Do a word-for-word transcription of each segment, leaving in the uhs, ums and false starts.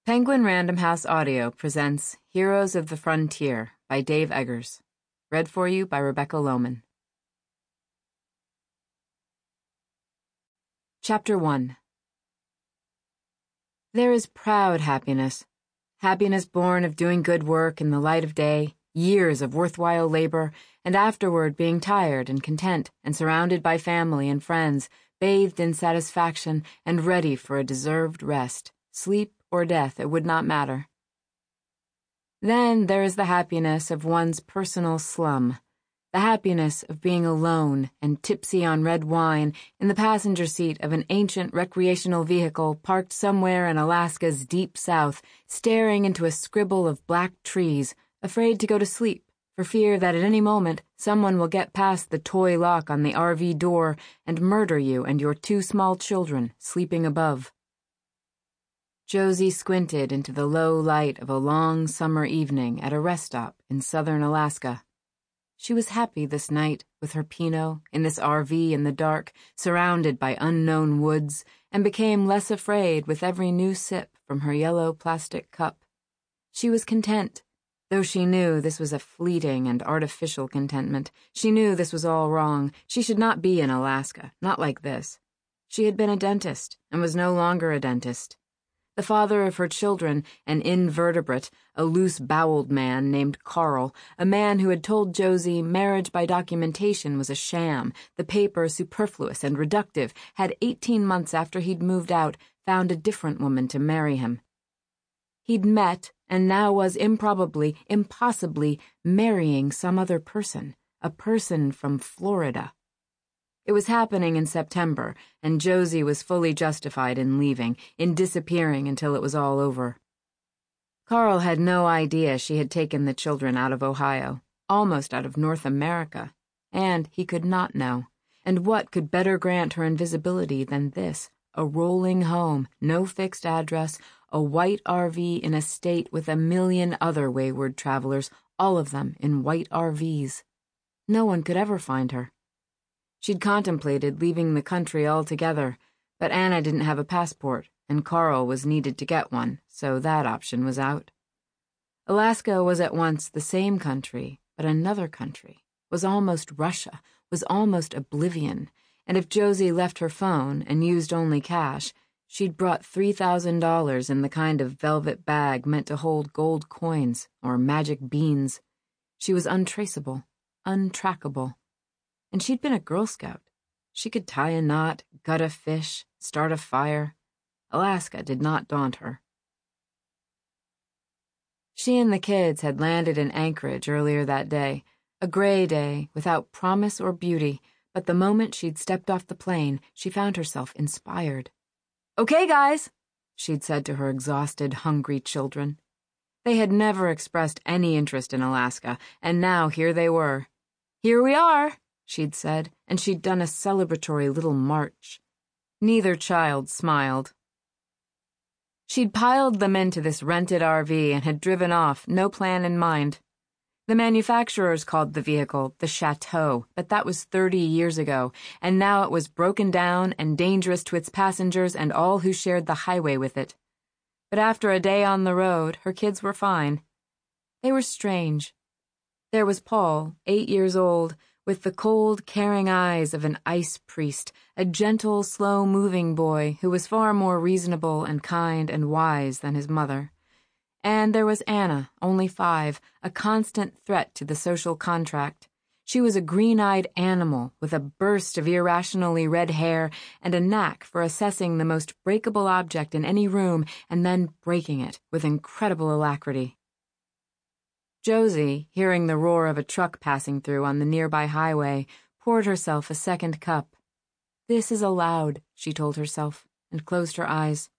Penguin Random House Audio presents Heroes of the Frontier by Dave Eggers. Read for you by Rebecca Lohman. Chapter one. There is proud happiness. Happiness born of doing good work in the light of day, years of worthwhile labor, and afterward being tired and content and surrounded by family and friends, bathed in satisfaction and ready for a deserved rest, sleep, or death, it would not matter. Then there is the happiness of one's personal slum, the happiness of being alone and tipsy on red wine in the passenger seat of an ancient recreational vehicle parked somewhere in Alaska's deep south, staring into a scribble of black trees, afraid to go to sleep for fear that at any moment someone will get past the toy lock on the R V door and murder you and your two small children sleeping above. Josie squinted into the low light of a long summer evening at a rest stop in southern Alaska. She was happy this night with her Pinot in this R V in the dark, surrounded by unknown woods, and became less afraid with every new sip from her yellow plastic cup. She was content, though she knew this was a fleeting and artificial contentment. She knew this was all wrong. She should not be in Alaska, not like this. She had been a dentist and was no longer a dentist. The father of her children, an invertebrate, a loose-boweled man named Carl, a man who had told Josie marriage by documentation was a sham, the paper superfluous and reductive, had eighteen months after he'd moved out found a different woman to marry him. He'd met, and now was improbably, impossibly, marrying some other person, a person from Florida. It was happening in September, and Josie was fully justified in leaving, in disappearing until it was all over. Carl had no idea she had taken the children out of Ohio, almost out of North America, and he could not know. And what could better grant her invisibility than this, a rolling home, no fixed address, a white R V in a state with a million other wayward travelers, all of them in white R Vs. No one could ever find her. She'd contemplated leaving the country altogether, but Anna didn't have a passport, and Carl was needed to get one, so that option was out. Alaska was at once the same country, but another country, was almost Russia, was almost oblivion, and if Josie left her phone and used only cash, she'd brought three thousand dollars in the kind of velvet bag meant to hold gold coins or magic beans. She was untraceable, untrackable. And she'd been a Girl Scout. She could tie a knot, gut a fish, start a fire. Alaska did not daunt her. She and the kids had landed in Anchorage earlier that day, a gray day without promise or beauty, but the moment she'd stepped off the plane, she found herself inspired. "Okay, guys," she'd said to her exhausted, hungry children. They had never expressed any interest in Alaska, and now here they were. "Here we are," she'd said, and she'd done a celebratory little march. Neither child smiled. She'd piled them into this rented R V and had driven off, no plan in mind. The manufacturers called the vehicle the Chateau, but that was thirty years ago, and now it was broken down and dangerous to its passengers and all who shared the highway with it. But after a day on the road, her kids were fine. They were strange. There was Paul, eight years old, with the cold, caring eyes of an ice priest, a gentle, slow-moving boy who was far more reasonable and kind and wise than his mother. And there was Anna, only five, a constant threat to the social contract. She was a green-eyed animal with a burst of irrationally red hair and a knack for assessing the most breakable object in any room and then breaking it with incredible alacrity. Josie, hearing the roar of a truck passing through on the nearby highway, poured herself a second cup. "This is allowed," she told herself, and closed her eyes.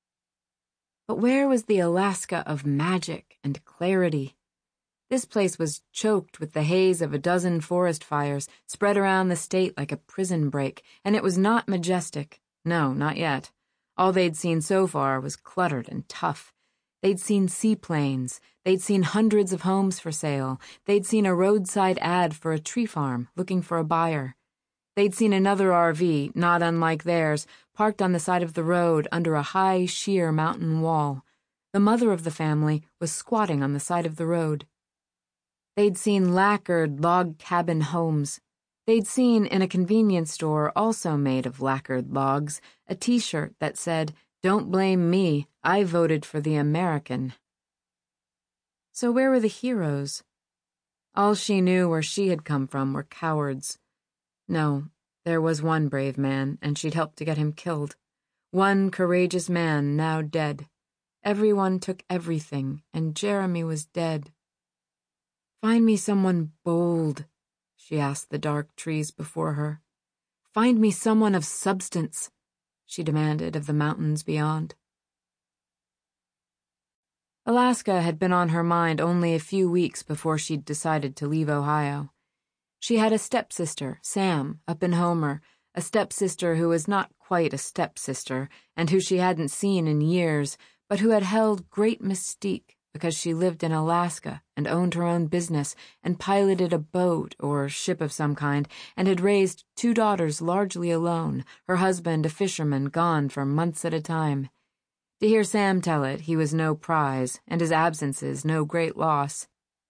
But where was the Alaska of magic and clarity? This place was choked with the haze of a dozen forest fires spread around the state like a prison break, and it was not majestic. No, not yet. All they'd seen so far was cluttered and tough. They'd seen seaplanes. They'd seen hundreds of homes for sale. They'd seen a roadside ad for a tree farm looking for a buyer. They'd seen another R V, not unlike theirs, parked on the side of the road under a high, sheer mountain wall. the mother of the family, was squatting on the side of the road. They'd seen lacquered log cabin homes. They'd seen in a convenience store, also made of lacquered logs, a t-shirt that said, "Don't blame me, I voted for the American." So where were the heroes? All she knew where she had come from were cowards. No, there was one brave man, and she'd helped to get him killed. One courageous man now dead. Everyone took everything, and Jeremy was dead. "Find me someone bold," she asked the dark trees before her. "Find me someone of substance," she demanded of the mountains beyond. Alaska had been on her mind only a few weeks before she'd decided to leave Ohio. She had a stepsister, Sam, up in Homer, a stepsister who was not quite a stepsister, and who she hadn't seen in years, but who had held great mystique because she lived in Alaska and owned her own business and piloted a boat or ship of some kind and had raised two daughters largely alone, her husband a fisherman gone for months at a time. To hear Sam tell it, he was no prize, and his absences no great loss.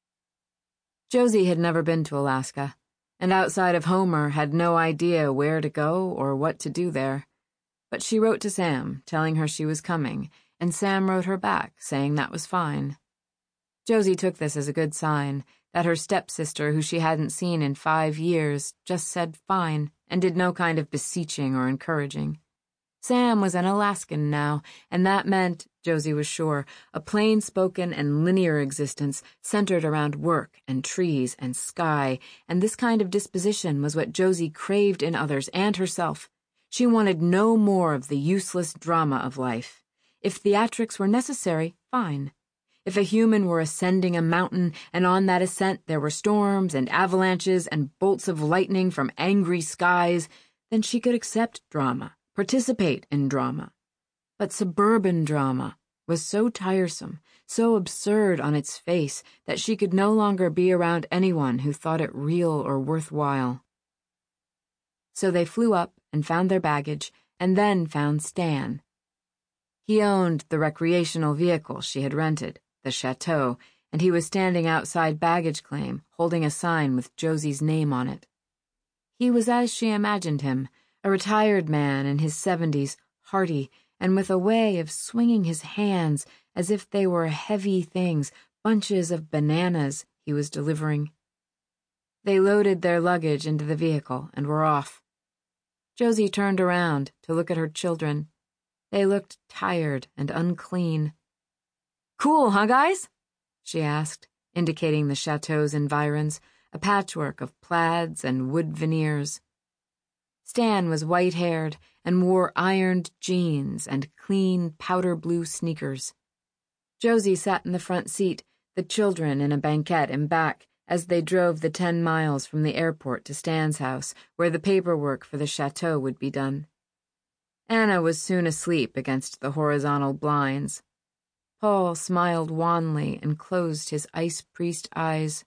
Josie had never been to Alaska, and outside of Homer had no idea where to go or what to do there. But she wrote to Sam, telling her she was coming, and Sam wrote her back, saying that was fine. Josie took this as a good sign, that her stepsister, who she hadn't seen in five years, just said fine, and did no kind of beseeching or encouraging. Sam was an Alaskan now, and that meant, Josie was sure, a plain-spoken and linear existence centered around work and trees and sky, and this kind of disposition was what Josie craved in others and herself. She wanted no more of the useless drama of life. If theatrics were necessary, fine. If a human were ascending a mountain, and on that ascent there were storms and avalanches and bolts of lightning from angry skies, then she could accept drama. Participate in drama. But suburban drama was so tiresome, so absurd on its face, that she could no longer be around anyone who thought it real or worthwhile. So they flew up and found their baggage, and then found Stan. He owned the recreational vehicle she had rented, the Chateau, and he was standing outside baggage claim, holding a sign with Josie's name on it. He was as she imagined him, a retired man in his seventies, hearty, and with a way of swinging his hands as if they were heavy things, bunches of bananas he was delivering. They loaded their luggage into the vehicle and were off. Josie turned around to look at her children. They looked tired and unclean. "Cool, huh, guys?" she asked, indicating the chateau's environs, a patchwork of plaids and wood veneers. Stan was white-haired and wore ironed jeans and clean powder-blue sneakers. Josie sat in the front seat, the children in a banquette in back, as they drove the ten miles from the airport to Stan's house, where the paperwork for the chateau would be done. Anna was soon asleep against the horizontal blinds. Paul smiled wanly and closed his ice priest eyes.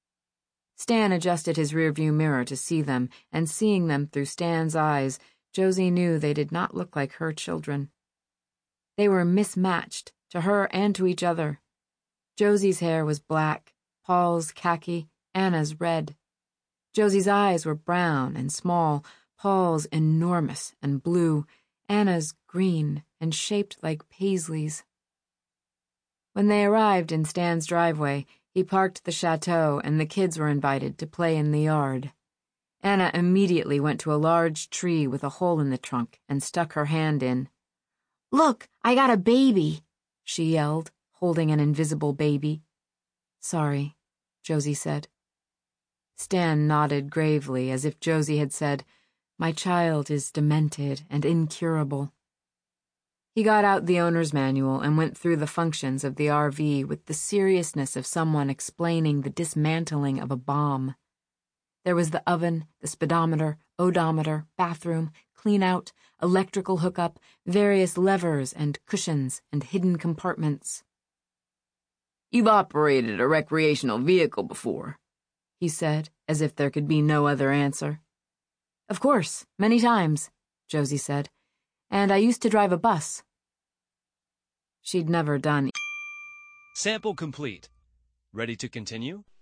Stan adjusted his rearview mirror to see them, and seeing them through Stan's eyes, Josie knew they did not look like her children. They were mismatched, to her and to each other. Josie's hair was black, Paul's khaki, Anna's red. Josie's eyes were brown and small, Paul's enormous and blue, Anna's green and shaped like paisleys. When they arrived in Stan's driveway, he parked the chateau and the kids were invited to play in the yard. Anna immediately went to a large tree with a hole in the trunk and stuck her hand in. "Look, I got a baby," she yelled, holding an invisible baby. "Sorry," Josie said. Stan nodded gravely as if Josie had said, "My child is demented and incurable." He got out the owner's manual and went through the functions of the R V with the seriousness of someone explaining the dismantling of a bomb. There was the oven, the speedometer, odometer, bathroom, clean-out, electrical hookup, various levers and cushions and hidden compartments. "You've operated a recreational vehicle before," he said, as if there could be no other answer. "Of course, many times," Josie said. "And I used to drive a bus." She'd never done Sample complete. Ready to continue?